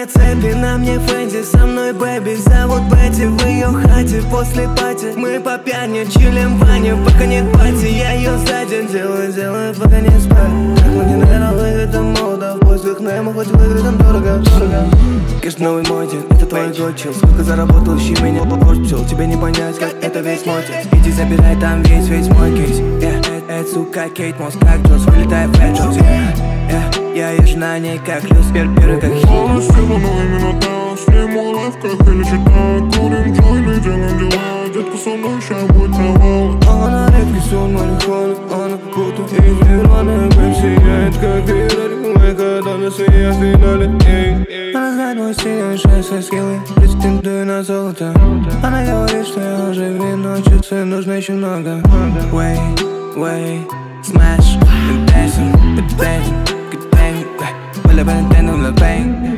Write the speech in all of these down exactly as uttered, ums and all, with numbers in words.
мне цепи, на мне фэнси, со мной бэби зовут Бетти. В ее хате после пати мы по пьяни чилим в ванне, пока нет пати. Я ее за день делаю, делаю, пока не спать. Как мы генералы, это мода, в поисках Немо, хоть выиграть там дорого, дорого. Кэш новый мой день, это твой год, чил. Сколько заработал, ищи меня, попозже пчел. Тебе не понять, как это весь мой текст. Иди забирай там весь, весь мой кейс. Yeah, это, сука, Кейт Мосс, как Джонс, вылетай в Фэт Джонс. Yeah, yeah, я езжу на ней, как Люс, первый как хит. Она села, но именно так, с ней мой лайф, как или читает. Курим джойны, делаем дела, детка со мной, ща будет провал. Она редкий сон, марихуана, она будто из Нирваны. Бэм сияет, как Феррари, мы катаемся, я в финале. Она знает мой стиль, шесть свои скиллы, претендую на золото. Она говорит, что я лживый, но часы нужно еще много. Way, way, smash, the dancing, the dancing, good bang, well I've been dancing on the bang.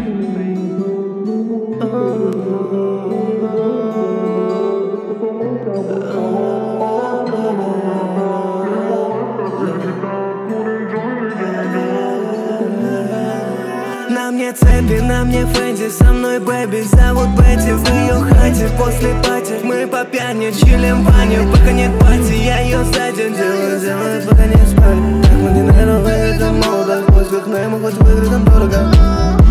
На мне цепи, на мне фэнси, со мной бэби зовут Бетти. В ее хате после пати мы по пьяни чилим в ванне, пока нет пати. Я ее за день делаю, делаю, пока не спать. Как мы генералы, это мода, в поисках Немо, хоть выиграть там дорого.